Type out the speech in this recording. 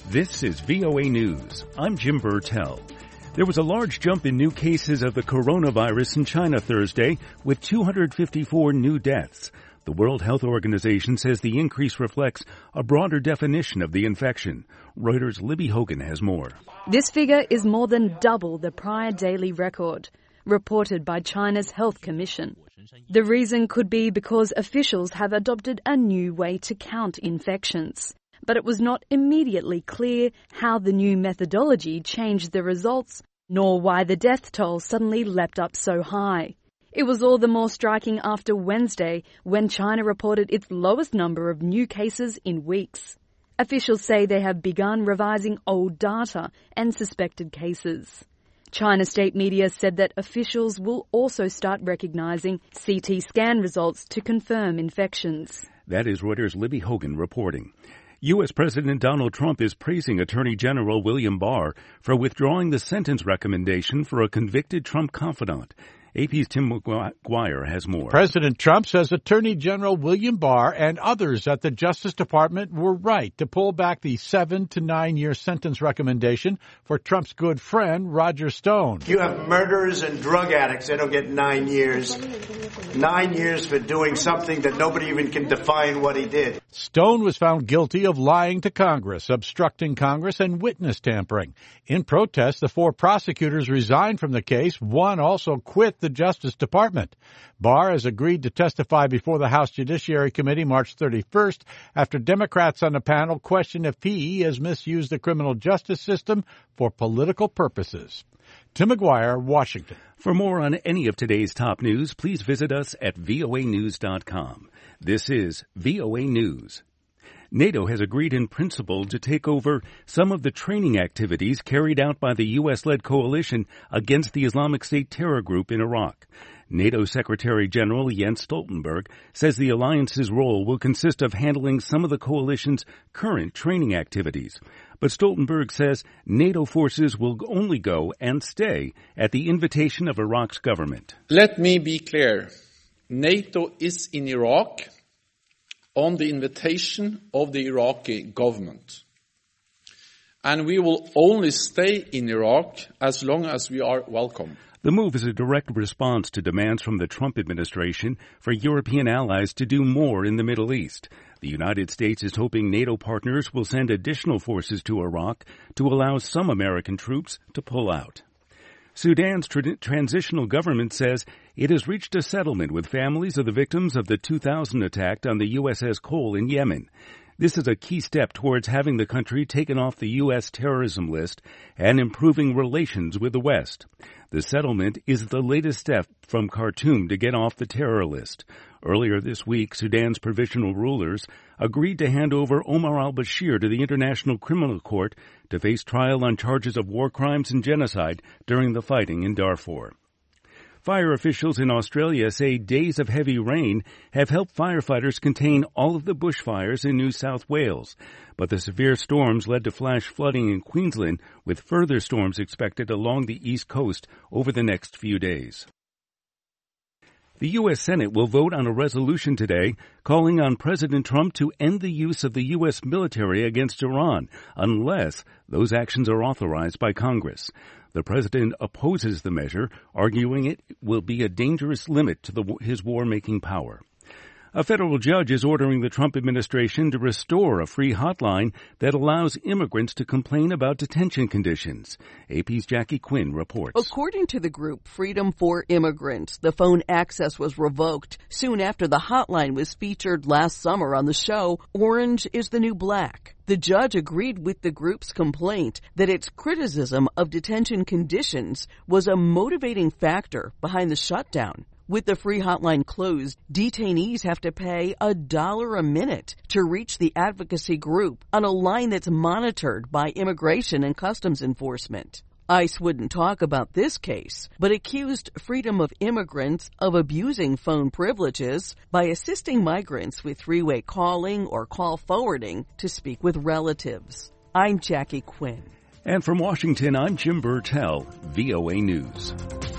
This is VOA News. I'm Jim Burtell. There was a large jump in new cases of the coronavirus in China Thursday, with 254 new deaths. The World Health Organization says the increase reflects a broader definition of the infection. Reuters' Libby Hogan has more. This figure is more than double the prior daily record, reported by China's Health Commission. The reason could be because officials have adopted a new way to count infections. But it was not immediately clear how the new methodology changed the results, nor why the death toll suddenly leapt up so high. It was all the more striking after Wednesday, when China reported its lowest number of new cases in weeks. Officials say they have begun revising old data and suspected cases. China state media said that officials will also start recognizing CT scan results to confirm infections. That is Reuters' Libby Hogan reporting. U.S. President Donald Trump is praising Attorney General William Barr for withdrawing the sentence recommendation for a convicted Trump confidant. AP's Tim McGuire has more. President Trump says Attorney General William Barr and others at the Justice Department were right to pull back the 7 to 9 year sentence recommendation for Trump's good friend, Roger Stone. You have murderers and drug addicts. They don't get 9 years. 9 years for doing something that nobody even can define what he did. Stone was found guilty of lying to Congress, obstructing Congress, and witness tampering. In protest, the 4 prosecutors resigned from the case. One also quit the Justice Department. Barr has agreed to testify before the House Judiciary Committee March 31st after Democrats on the panel question if he has misused the criminal justice system for political purposes. Tim McGuire, Washington. For more on any of today's top news, please visit us at voanews.com. This is VOA News. NATO has agreed in principle to take over some of the training activities carried out by the U.S.-led coalition against the Islamic State terror group in Iraq. NATO Secretary General Jens Stoltenberg says the alliance's role will consist of handling some of the coalition's current training activities. But Stoltenberg says NATO forces will only go and stay at the invitation of Iraq's government. Let me be clear. NATO is in Iraq on the invitation of the Iraqi government. And we will only stay in Iraq as long as we are welcome. The move is a direct response to demands from the Trump administration for European allies to do more in the Middle East. The United States is hoping NATO partners will send additional forces to Iraq to allow some American troops to pull out. Sudan's transitional government says it has reached a settlement with families of the victims of the 2000 attack on the USS Cole in Yemen. This is a key step towards having the country taken off the U.S. terrorism list and improving relations with the West. The settlement is the latest step from Khartoum to get off the terror list. Earlier this week, Sudan's provisional rulers agreed to hand over Omar al-Bashir to the International Criminal Court to face trial on charges of war crimes and genocide during the fighting in Darfur. Fire officials in Australia say days of heavy rain have helped firefighters contain all of the bushfires in New South Wales. But the severe storms led to flash flooding in Queensland, with further storms expected along the east coast over the next few days. The U.S. Senate will vote on a resolution today calling on President Trump to end the use of the U.S. military against Iran unless those actions are authorized by Congress. The president opposes the measure, arguing it will be a dangerous limit to his war-making power. A federal judge is ordering the Trump administration to restore a free hotline that allows immigrants to complain about detention conditions. AP's Jackie Quinn reports. According to the group Freedom for Immigrants, the phone access was revoked soon after the hotline was featured last summer on the show Orange is the New Black. The judge agreed with the group's complaint that its criticism of detention conditions was a motivating factor behind the shutdown. With the free hotline closed, detainees have to pay $1 a minute to reach the advocacy group on a line that's monitored by Immigration and Customs Enforcement. ICE wouldn't talk about this case, but accused Freedom of Immigrants of abusing phone privileges by assisting migrants with three-way calling or call forwarding to speak with relatives. I'm Jackie Quinn. And from Washington, I'm Jim Burtell, VOA News.